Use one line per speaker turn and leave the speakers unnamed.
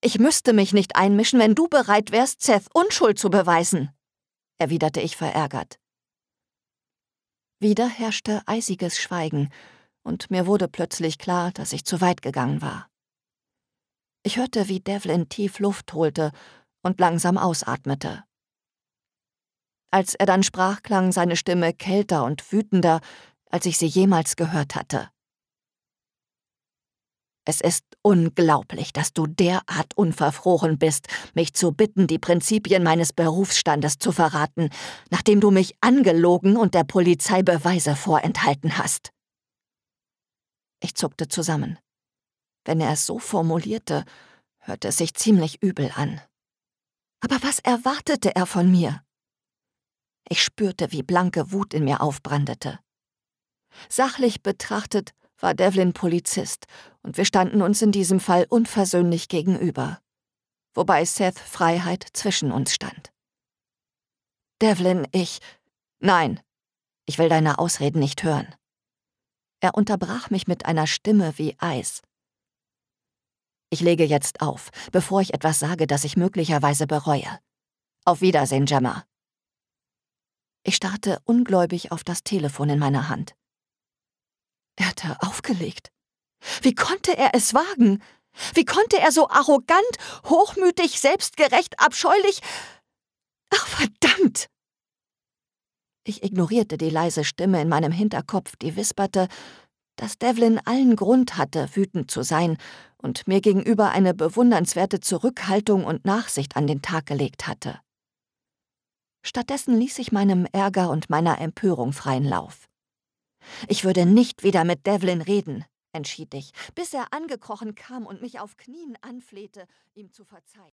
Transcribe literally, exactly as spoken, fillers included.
Ich müsste mich nicht einmischen, wenn du bereit wärst, Seth Unschuld zu beweisen, erwiderte ich verärgert. Wieder herrschte eisiges Schweigen, und mir wurde plötzlich klar, dass ich zu weit gegangen war. Ich hörte, wie Devlin tief Luft holte und langsam ausatmete. Als er dann sprach, klang seine Stimme kälter und wütender, als ich sie jemals gehört hatte. Es ist unglaublich, dass du derart unverfroren bist, mich zu bitten, die Prinzipien meines Berufsstandes zu verraten, nachdem du mich angelogen und der Polizei Beweise vorenthalten hast. Ich zuckte zusammen. Wenn er es so formulierte, hörte es sich ziemlich übel an. Aber was erwartete er von mir? Ich spürte, wie blanke Wut in mir aufbrandete. Sachlich betrachtet war Devlin Polizist, und wir standen uns in diesem Fall unversöhnlich gegenüber, wobei Seth Freiheit zwischen uns stand. Devlin, ich... Nein, ich will deine Ausreden nicht hören. Er unterbrach mich mit einer Stimme wie Eis. Ich lege jetzt auf, bevor ich etwas sage, das ich möglicherweise bereue. Auf Wiedersehen, Gemma. Ich starrte ungläubig auf das Telefon in meiner Hand. Er hatte aufgelegt. Wie konnte er es wagen? Wie konnte er so arrogant, hochmütig, selbstgerecht, abscheulich... Ach, verdammt! Ich ignorierte die leise Stimme in meinem Hinterkopf, die wisperte, dass Devlin allen Grund hatte, wütend zu sein und mir gegenüber eine bewundernswerte Zurückhaltung und Nachsicht an den Tag gelegt hatte. Stattdessen ließ ich meinem Ärger und meiner Empörung freien Lauf. Ich würde nicht wieder mit Devlin reden, entschied ich, bis er angekrochen kam und mich auf Knien anflehte, ihm zu verzeihen.